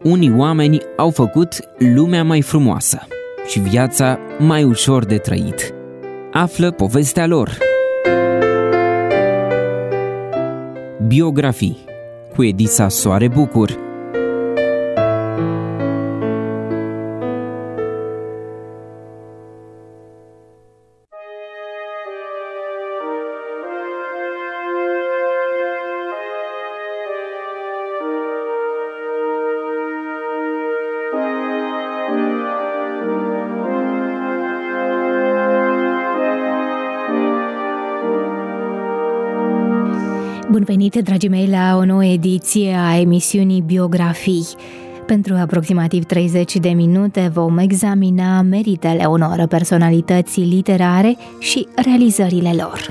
unii oameni au făcut lumea mai frumoasă și viața mai ușor de trăit. Află povestea lor. Biografii cu Edisa Soare Bucur. Bun venit, dragii mei, la o nouă ediție a emisiunii Biografii. Pentru aproximativ 30 de minute vom examina meritele unor personalități literare și realizările lor.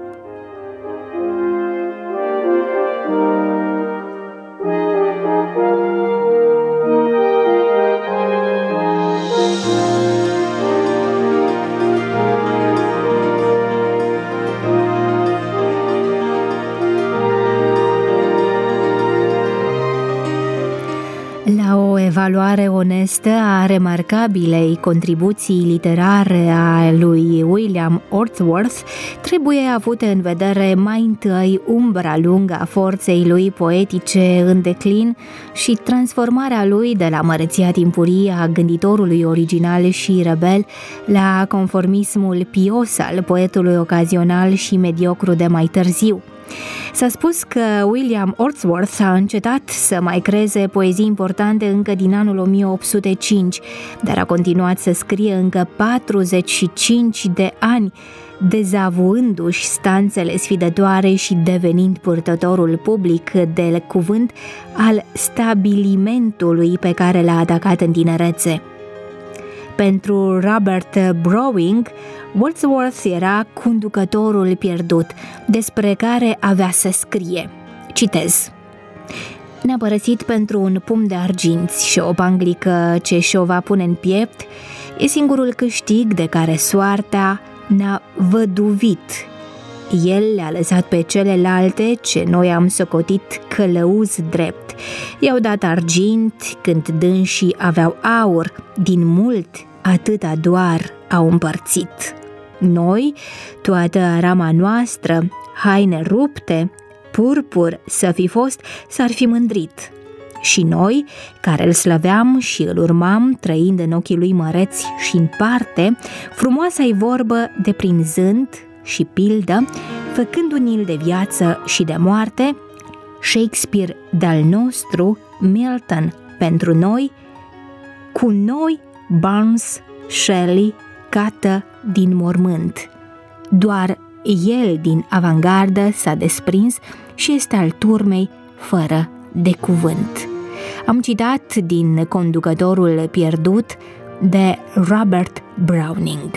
La o evaluare onestă a remarcabilei contribuții literare a lui William Wordsworth, trebuie avute în vedere mai întâi umbra lungă a forței lui poetice în declin și transformarea lui de la măreția timpurie a gânditorului original și rebel la conformismul pios al poetului ocazional și mediocru de mai târziu. S-a spus că William Wordsworth a încetat să mai creeze poezii importante încă din anul 1805, dar a continuat să scrie încă 45 de ani, dezavuându-și stanțele sfidătoare și devenind purtătorul public de cuvânt al stabilimentului pe care l-a atacat în tinerețe. Pentru Robert Browning, Wordsworth era conducătorul pierdut, despre care avea să scrie. Citez: "Ne-a părăsit pentru un pumn de arginți și o panglică ce și-o va pune în piept, e singurul câștig de care soarta ne-a văduvit. El le-a lăsat pe celelalte ce noi am socotit călăuzi drept. I-au dat argint când dânsii aveau aur, din mult atâta doar au împărțit. Noi, toată arama noastră, haine rupte, purpur să fi fost, s-ar fi mândrit. Și noi, care îl slăveam și îl urmam, trăind în ochii lui măreți și în parte, frumoasa-i vorbă deprinzând și pildă, făcând un il de viață și de moarte, Shakespeare de-al nostru, Milton pentru noi, cu noi Burns, Shelley cată din mormânt. Doar el din avangardă s-a desprins și este al turmei fără de cuvânt." Am citat din Conducătorul pierdut de Robert Browning.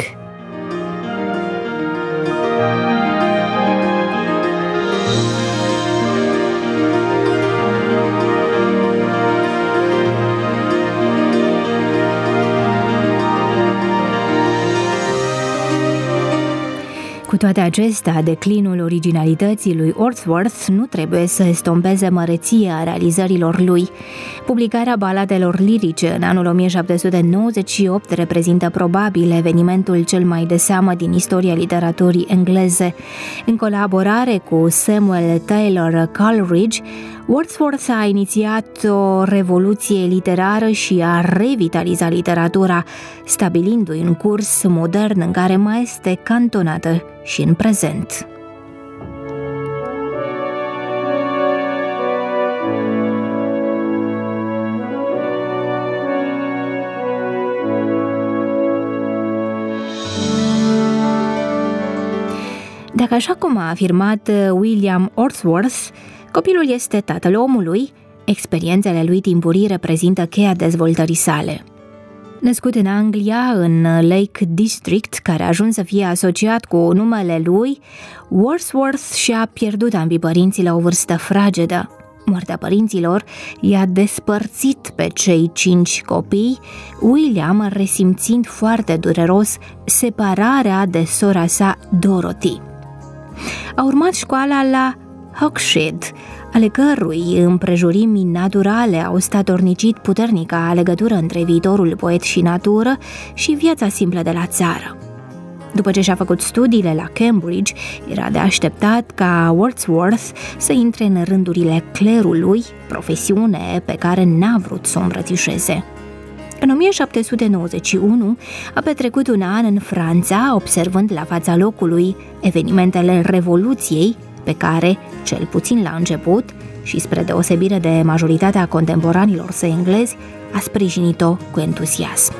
Cu toate acestea, declinul originalității lui Wordsworth nu trebuie să estompeze măreția realizărilor lui. Publicarea baladelor lirice în anul 1798 reprezintă probabil evenimentul cel mai de seamă din istoria literaturii engleze. În colaborare cu Samuel Taylor Coleridge, Wordsworth a inițiat o revoluție literară și a revitalizat literatura, stabilindu-i un curs modern în care mai este cantonată și în prezent. Dacă, așa cum a afirmat William Wordsworth, copilul este tatăl omului, experiențele lui timpurii reprezintă cheia dezvoltării sale. Născut în Anglia, în Lake District, care a ajuns să fie asociat cu numele lui, Wordsworth și-a pierdut ambii părinții la o vârstă fragedă. Moartea părinților i-a despărțit pe cei 5 copii, William resimțind foarte dureros separarea de sora sa Dorothy. A urmat școala la Hogshead, ale cărui împrejurimi naturale au statornicit puternica legătură între viitorul poet și natură și viața simplă de la țară. După ce și-a făcut studiile la Cambridge, era de așteptat ca Wordsworth să intre în rândurile clerului, profesiune pe care n-a vrut să o îmbrățișeze. În 1791 a petrecut un an în Franța, observând la fața locului evenimentele Revoluției, pe care, cel puțin la început, și spre deosebire de majoritatea contemporanilor săi englezi, a sprijinit-o cu entuziasm.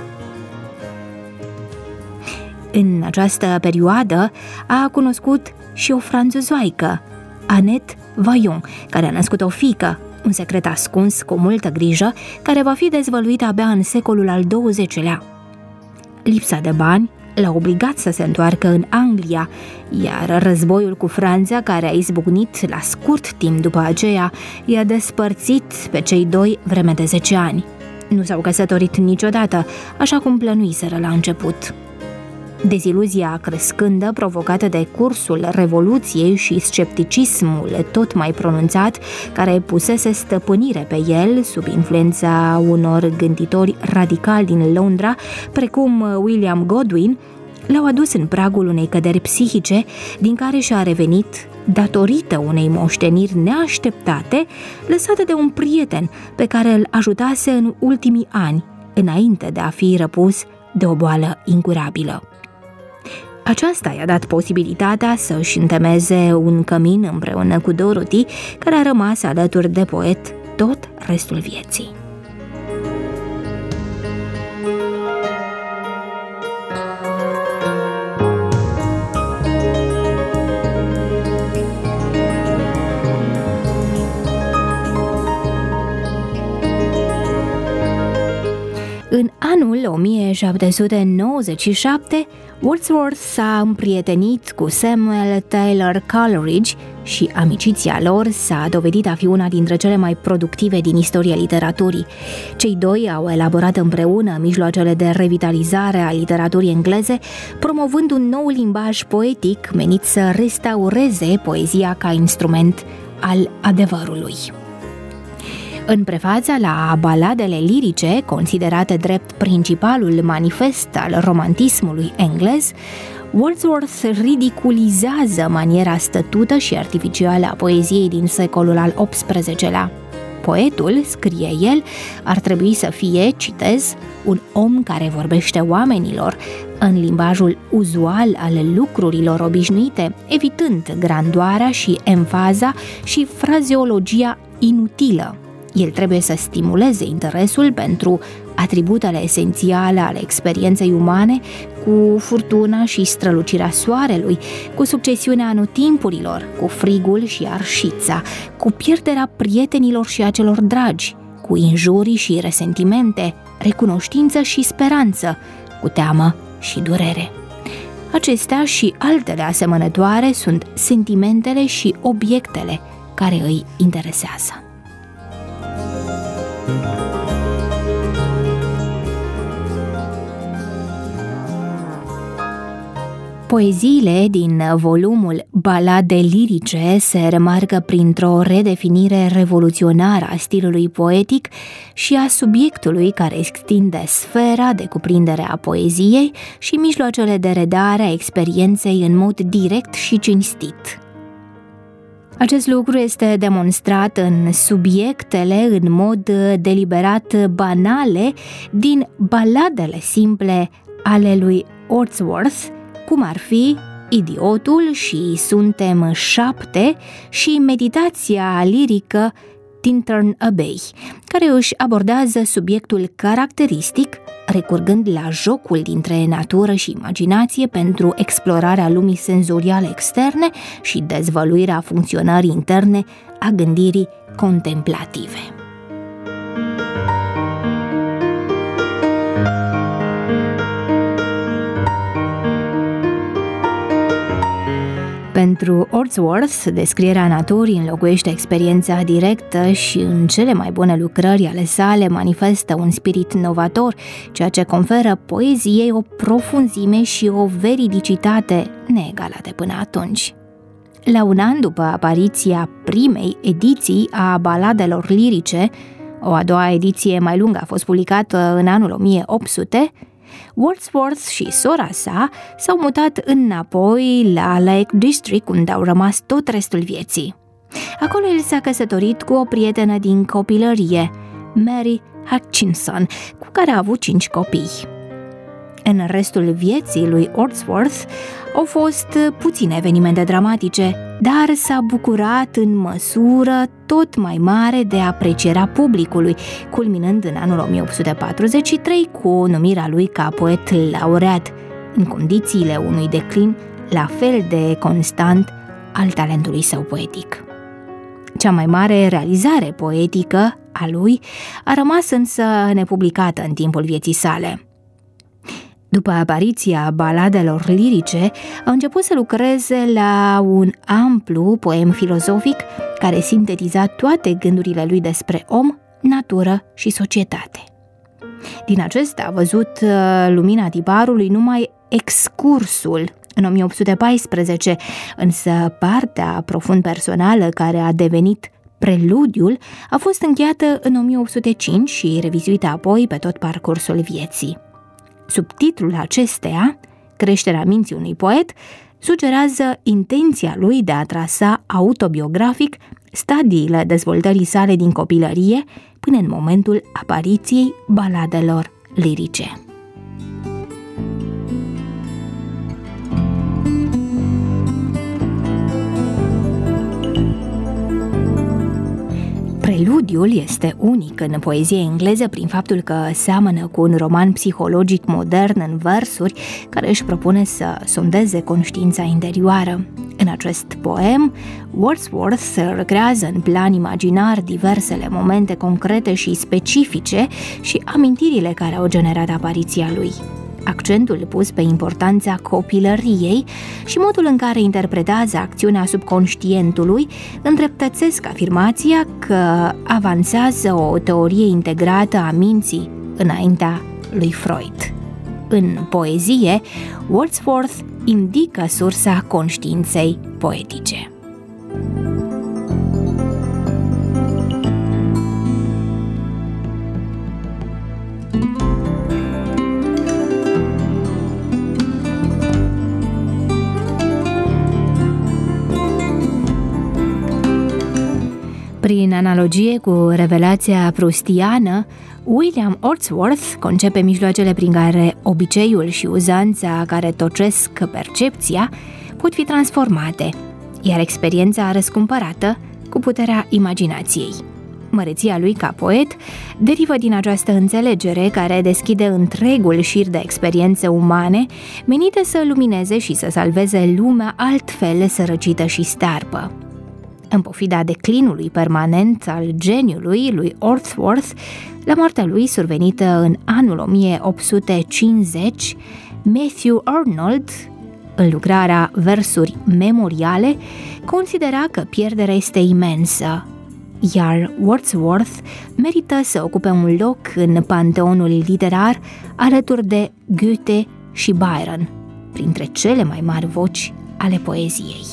În această perioadă a cunoscut și o franțuzoaică, Annette Vaillant, care a născut o fiică, un secret ascuns cu multă grijă, care va fi dezvăluit abia în secolul al XX-lea. Lipsa de bani l-a obligat să se întoarcă în Anglia, iar războiul cu Franța, care a izbucnit la scurt timp după aceea, i-a despărțit pe cei doi vreme de 10 ani. Nu s-au căsătorit niciodată, așa cum plănuiseră la început. Deziluzia crescândă, provocată de cursul Revoluției și scepticismul tot mai pronunțat, care pusese stăpânire pe el sub influența unor gânditori radicali din Londra, precum William Godwin, l-au adus în pragul unei căderi psihice, din care și-a revenit datorită unei moșteniri neașteptate, lăsate de un prieten pe care îl ajutase în ultimii ani, înainte de a fi răpus de o boală incurabilă. Aceasta i-a dat posibilitatea să își întemeze un cămin împreună cu Dorothy, care a rămas alături de poet tot restul vieții. În anul 1797, Wordsworth s-a împrietenit cu Samuel Taylor Coleridge și amiciția lor s-a dovedit a fi una dintre cele mai productive din istoria literaturii. Cei doi au elaborat împreună mijloacele de revitalizare a literaturii engleze, promovând un nou limbaj poetic menit să restaureze poezia ca instrument al adevărului. În prefața la baladele lirice, considerate drept principalul manifest al romantismului englez, Wordsworth ridiculizează maniera stătută și artificială a poeziei din secolul al XVIII-lea. Poetul, scrie el, ar trebui să fie, citez, un om care vorbește oamenilor în limbajul uzual al lucrurilor obișnuite, evitând grandoarea și emfaza și frazeologia inutilă. El trebuie să stimuleze interesul pentru atributele esențiale ale experienței umane, cu furtuna și strălucirea soarelui, cu succesiunea anotimpurilor, cu frigul și arșița, cu pierderea prietenilor și a celor dragi, cu injurii și resentimente, recunoștință și speranță, cu teamă și durere. Acestea și altele asemănătoare sunt sentimentele și obiectele care îi interesează. Poeziile din volumul Balade lirice se remarcă printr-o redefinire revoluționară a stilului poetic și a subiectului, care extinde sfera de cuprindere a poeziei și mijloacele de redare a experienței în mod direct și cinstit. Acest lucru este demonstrat în subiectele în mod deliberat banale din baladele simple ale lui Wordsworth, cum ar fi Idiotul și Suntem 7 și meditația lirică Tintern Abbey, care își abordează subiectul caracteristic, recurgând la jocul dintre natură și imaginație pentru explorarea lumii senzoriale externe și dezvăluirea funcționării interne a gândirii contemplative. Pentru Wordsworth, descrierea naturii înlocuiește experiența directă și în cele mai bune lucrări ale sale manifestă un spirit novator, ceea ce conferă poeziei o profunzime și o veridicitate neegalate până atunci. La un an după apariția primei ediții a baladelor lirice, o a doua ediție mai lungă a fost publicată în anul 1800, Wordsworth și sora sa s-au mutat înapoi la Lake District, unde au rămas tot restul vieții. Acolo el s-a căsătorit cu o prietenă din copilărie, Mary Hutchinson, cu care a avut 5 copii. În restul vieții lui Wordsworth au fost puține evenimente dramatice, dar s-a bucurat în măsură tot mai mare de aprecierea publicului, culminând în anul 1843 cu numirea lui ca poet laureat, în condițiile unui declin la fel de constant al talentului său poetic. Cea mai mare realizare poetică a lui a rămas însă nepublicată în timpul vieții sale. După apariția baladelor lirice, a început să lucreze la un amplu poem filozofic care sintetiza toate gândurile lui despre om, natură și societate. Din acesta a văzut lumina tiparului numai excursul în 1814, însă partea profund personală care a devenit preludiul a fost încheiată în 1805 și revizuită apoi pe tot parcursul vieții. Subtitlul acesteia, Creșterea minții unui poet, sugerează intenția lui de a trasa autobiografic stadiile dezvoltării sale din copilărie până în momentul apariției baladelor lirice. Preludiul este unic în poezie engleză prin faptul că seamănă cu un roman psihologic modern în versuri care își propune să sondeze conștiința interioară. În acest poem, Wordsworth recrează în plan imaginar diversele momente concrete și specifice și amintirile care au generat apariția lui. Accentul pus pe importanța copilăriei și modul în care interpretează acțiunea subconștientului îndreptățesc afirmația că avansează o teorie integrată a minții înaintea lui Freud. În poezie, Wordsworth indică sursa conștiinței poetice. Prin analogie cu revelația prustiană, William Wordsworth concepe mijloacele prin care obiceiul și uzanța care tocesc percepția pot fi transformate, iar experiența răscumpărată cu puterea imaginației. Măreția lui ca poet derivă din această înțelegere care deschide întregul șir de experiențe umane menite să lumineze și să salveze lumea altfel sărăcită și stearpă. În pofida declinului permanent al geniului lui Wordsworth, la moartea lui survenită în anul 1850, Matthew Arnold, în lucrarea Versuri memoriale, considera că pierderea este imensă, iar Wordsworth merită să ocupe un loc în panteonul literar alături de Goethe și Byron, printre cele mai mari voci ale poeziei.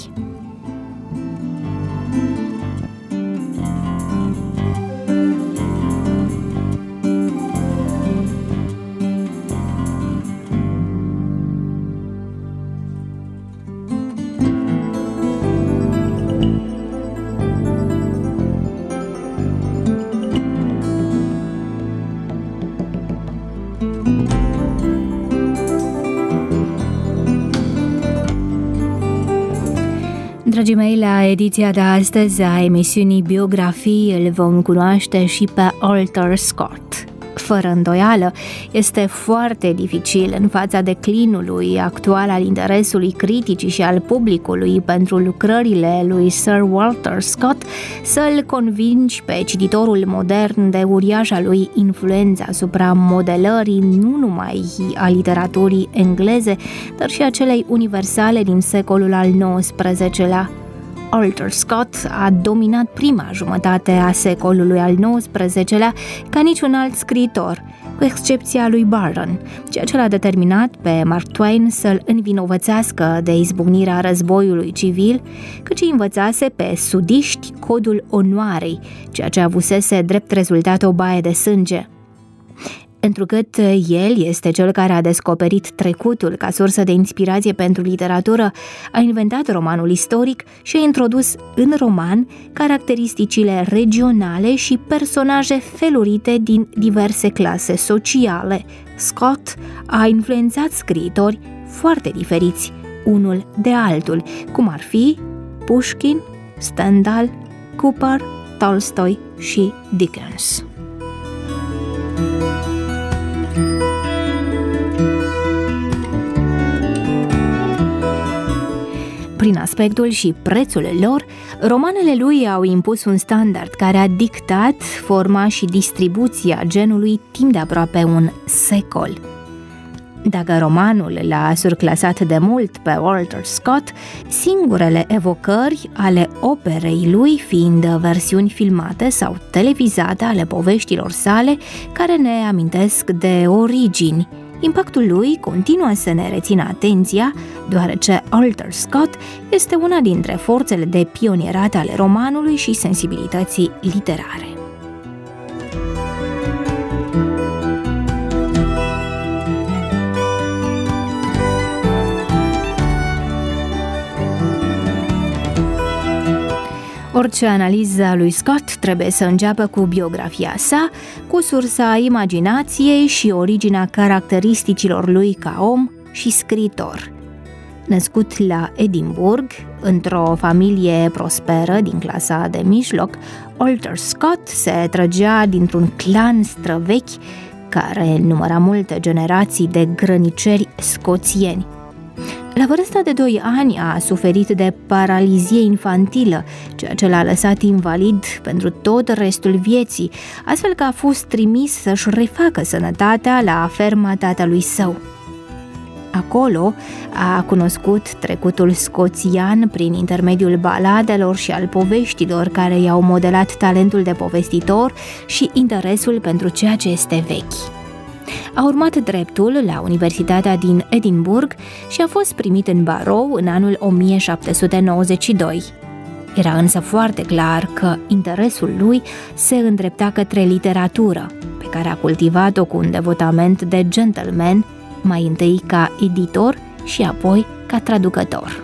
Dragii mei, la ediția de astăzi a emisiunii Biografii îl vom cunoaște și pe Walter Scott. Fără îndoială, este foarte dificil în fața declinului actual al interesului criticii și al publicului pentru lucrările lui Sir Walter Scott să-l convingi pe cititorul modern de uriașa lui influență asupra modelării nu numai a literaturii engleze, dar și a celei universale din secolul al XIX-lea. Walter Scott a dominat prima jumătate a secolului al XIX-lea ca niciun alt scriitor, cu excepția lui Byron, ceea ce l-a determinat pe Mark Twain să-l învinovățească de izbucnirea războiului civil, căci învățase pe sudiști codul onoarei, ceea ce avusese drept rezultat o baie de sânge. Întrucât el este cel care a descoperit trecutul ca sursă de inspirație pentru literatură, a inventat romanul istoric și a introdus în roman caracteristicile regionale și personaje felurite din diverse clase sociale. Scott a influențat scriitori foarte diferiți unul de altul, cum ar fi Pushkin, Stendhal, Cooper, Tolstoi și Dickens. Prin aspectul și prețul lor, romanele lui au impus un standard care a dictat forma și distribuția genului timp de aproape un secol. Dacă romanul l-a surclasat de mult pe Walter Scott, singurele evocări ale operei lui fiind versiuni filmate sau televizate ale poveștilor sale care ne amintesc de origini. Impactul lui continuă să ne rețină atenția, deoarece Walter Scott este una dintre forțele de pionierat ale romanului și sensibilității literare. Orice analiză a lui Scott trebuie să înceapă cu biografia sa, cu sursa imaginației și originea caracteristicilor lui ca om și scriitor. Născut la Edinburgh, într-o familie prosperă din clasa de mijloc, Walter Scott se trăgea dintr-un clan străvechi care număra multe generații de grăniceri scoțieni. La vârsta de 2 ani a suferit de paralizie infantilă, ceea ce l-a lăsat invalid pentru tot restul vieții, astfel că a fost trimis să-și refacă sănătatea la ferma tatălui său. Acolo a cunoscut trecutul scoțian prin intermediul baladelor și al poveștilor care i-au modelat talentul de povestitor și interesul pentru ceea ce este vechi. A urmat dreptul la Universitatea din Edinburgh și a fost primit în barou în anul 1792. Era însă foarte clar că interesul lui se îndrepta către literatură, pe care a cultivat-o cu un devotament de gentleman, mai întâi ca editor și apoi ca traducător.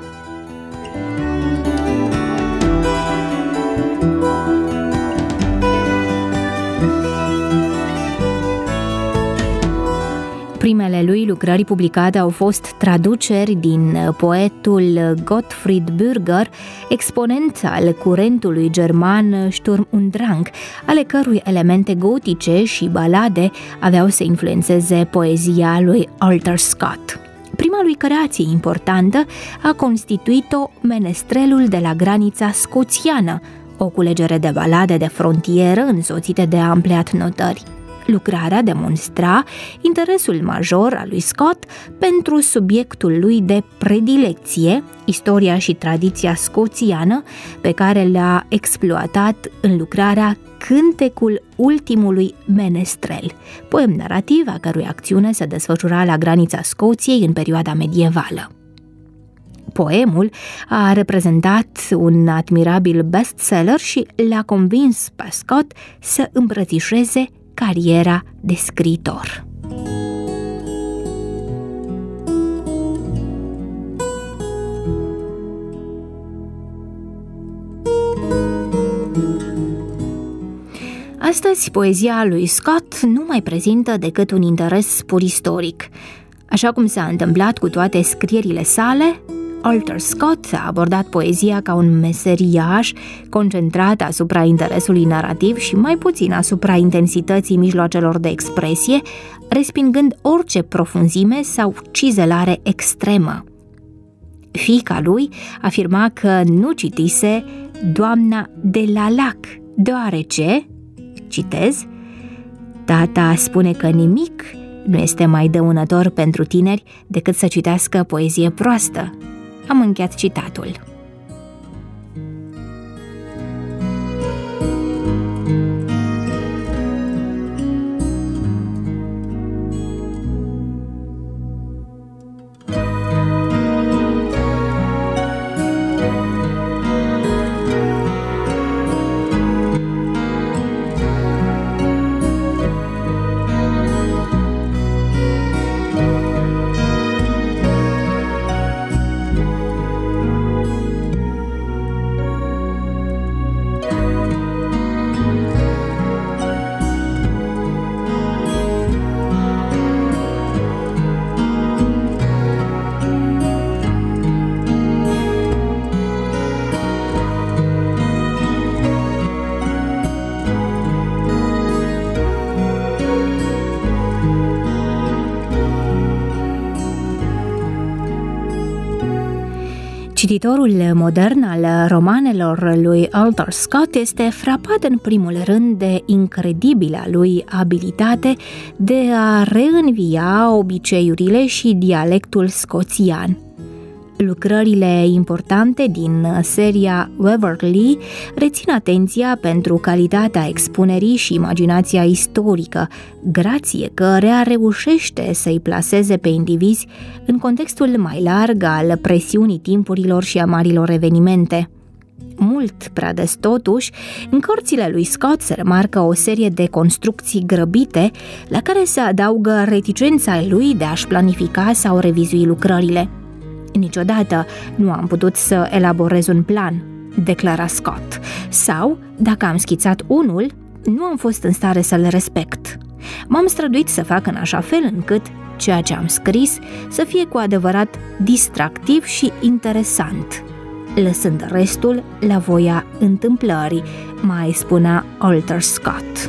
Primele lui lucrări publicate au fost traduceri din poetul Gottfried Bürger, exponent al curentului german Sturm und Drang, ale cărui elemente gotice și balade aveau să influențeze poezia lui Walter Scott. Prima lui creație importantă a constituit-o Menestrelul de la granița scoțiană, o culegere de balade de frontieră însoțite de ample adnotări. Lucrarea demonstra interesul major al lui Scott pentru subiectul lui de predilecție, istoria și tradiția scoțiană, pe care le-a exploatat în lucrarea Cântecul ultimului menestrel, poem narrativ a cărui acțiune se desfășura la granița Scoției în perioada medievală. Poemul a reprezentat un admirabil bestseller și l-a convins pe Scott să îmbrățișeze cariera de scriitor. Astăzi, poezia lui Scott nu mai prezintă decât un interes pur istoric. Așa cum s-a întâmplat cu toate scrierile sale, Walter Scott a abordat poezia ca un meseriaș concentrat asupra interesului narrativ și mai puțin asupra intensității mijloacelor de expresie, respingând orice profunzime sau cizelare extremă. Fiica lui afirma că nu citise Doamna de la Lac, deoarece, citez, tata spune că nimic nu este mai dăunător pentru tineri decât să citească poezie proastă. Am încheiat citatul. Cititorul modern al romanelor lui Walter Scott este frapat în primul rând de incredibila lui abilitate de a reînvia obiceiurile și dialectul scoțian. Lucrările importante din seria Waverley rețin atenția pentru calitatea expunerii și imaginația istorică, grație căreia reușește să-i plaseze pe indivizi în contextul mai larg al presiunii timpurilor și a marilor evenimente. Mult prea des totuși, în cărțile lui Scott se remarcă o serie de construcții grăbite, la care se adaugă reticența lui de a-și planifica sau revizui lucrările. Niciodată nu am putut să elaborez un plan, declara Scott, sau, dacă am schițat unul, nu am fost în stare să-l respect. M-am străduit să fac în așa fel încât ceea ce am scris să fie cu adevărat distractiv și interesant, lăsând restul la voia întâmplării, mai spunea Walter Scott.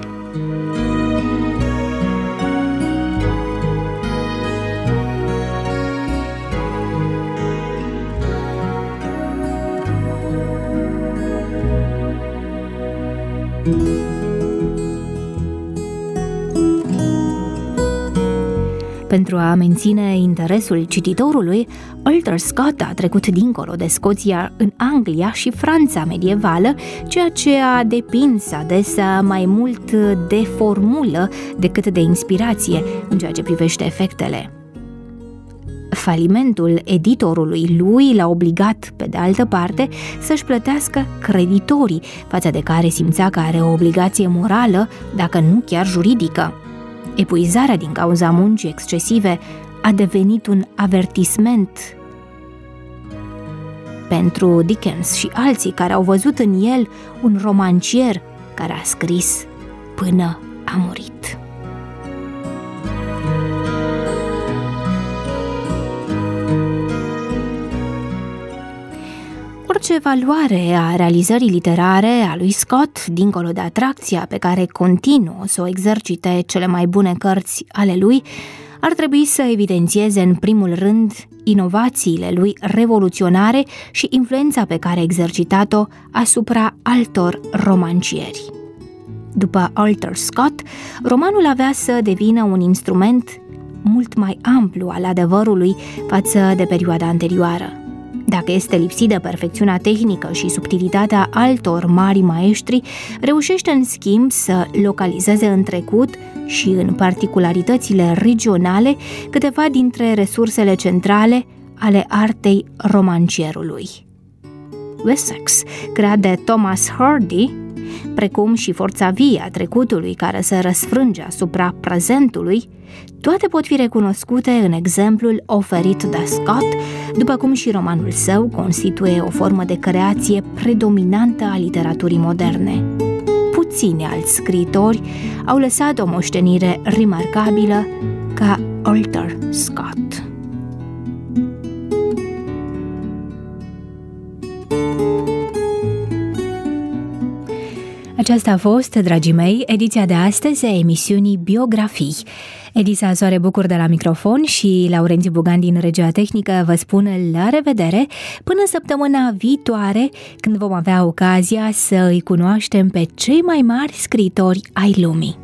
Pentru a menține interesul cititorului, Walter Scott a trecut dincolo de Scoția în Anglia și Franța medievală, ceea ce a depins adesea mai mult de formulă decât de inspirație în ceea ce privește efectele. Falimentul editorului lui l-a obligat, pe de altă parte, să-și plătească creditorii, față de care simțea că are o obligație morală, dacă nu chiar juridică. Epuizarea din cauza muncii excesive a devenit un avertisment pentru Dickens și alții care au văzut în el un romancier care a scris până a murit. Orice valoare a realizării literare a lui Scott, dincolo de atracția pe care continuă să o exercite cele mai bune cărți ale lui, ar trebui să evidențieze în primul rând inovațiile lui revoluționare și influența pe care a exercitat-o asupra altor romancieri. După Walter Scott, romanul avea să devină un instrument mult mai amplu al adevărului față de perioada anterioară. Dacă este lipsit de perfecțiunea tehnică și subtilitatea altor mari maestri, reușește în schimb să localizeze în trecut și în particularitățile regionale câteva dintre resursele centrale ale artei romancierului. Wessex, creat de Thomas Hardy, precum și forța vie a trecutului care se răsfrânge asupra prezentului, toate pot fi recunoscute în exemplul oferit de Scott, după cum și romanul său constituie o formă de creație predominantă a literaturii moderne. Puțini alți scriitori au lăsat o moștenire remarcabilă ca Walter Scott. Aceasta a fost, dragii mei, ediția de astăzi a emisiunii Biografii. Edisa Soare Bucur de la microfon și Laurențiu Bugan din regia tehnică vă spun la revedere până săptămâna viitoare, când vom avea ocazia să îi cunoaștem pe cei mai mari scriitori ai lumii.